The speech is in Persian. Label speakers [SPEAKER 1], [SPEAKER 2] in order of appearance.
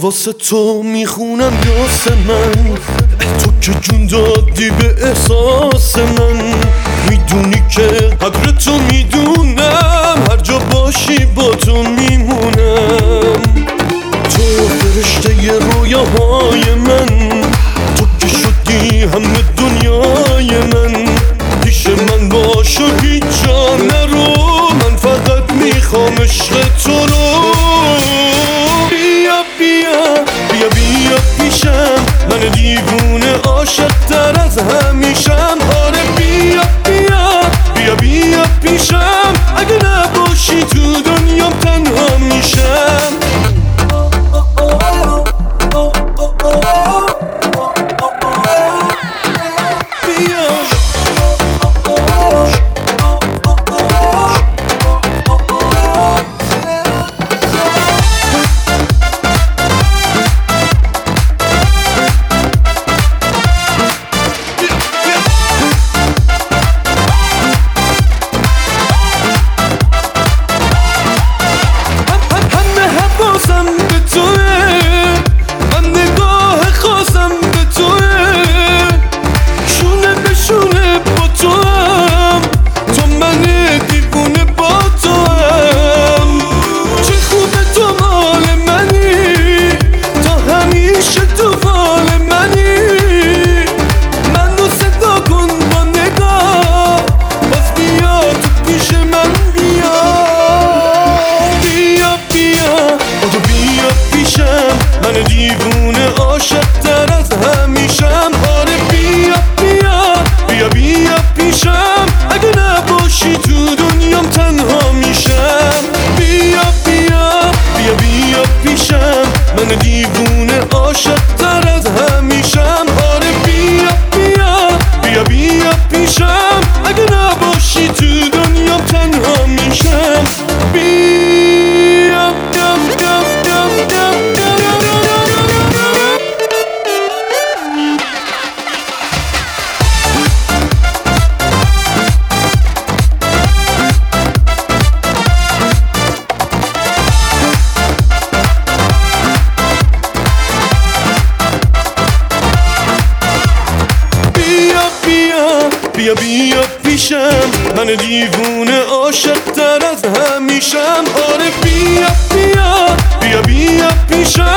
[SPEAKER 1] واسه تو میخونم یاس من، تو که جون دادی به احساس من. میدونی که قدر تو میدونم، هر جا باشی با تو میمونم. تو فرشته ی رویاهای من، تو که شدی همه دنیای من. پیش من باش و هیچ جا نرو، من فقط میخوام عشق تو رو. بیا بیا بیا بیا پیشم، من دیوونه عاشق تر از همیشم. آره بیا بیا بیا بیا پیشم، اگه نباشی تو دنیام تنها میشم. من دیوونه عاشق تر از همیشم. آره بیا بیا بیا بیا پیشم، اگه نباشی تو دنیام تنها میشم. بیا بیا بیا بیا پیشم، من دیوونه عاشق تر از همیشم. آره بیا بیا بیا بیا پیشم، اگه نباشی تو دنیام تنها میشم. بیا بیا بیا پیشم، من دیوونه عاشق تر از همیشم. آره بیا بیا بیا بیا پیشم.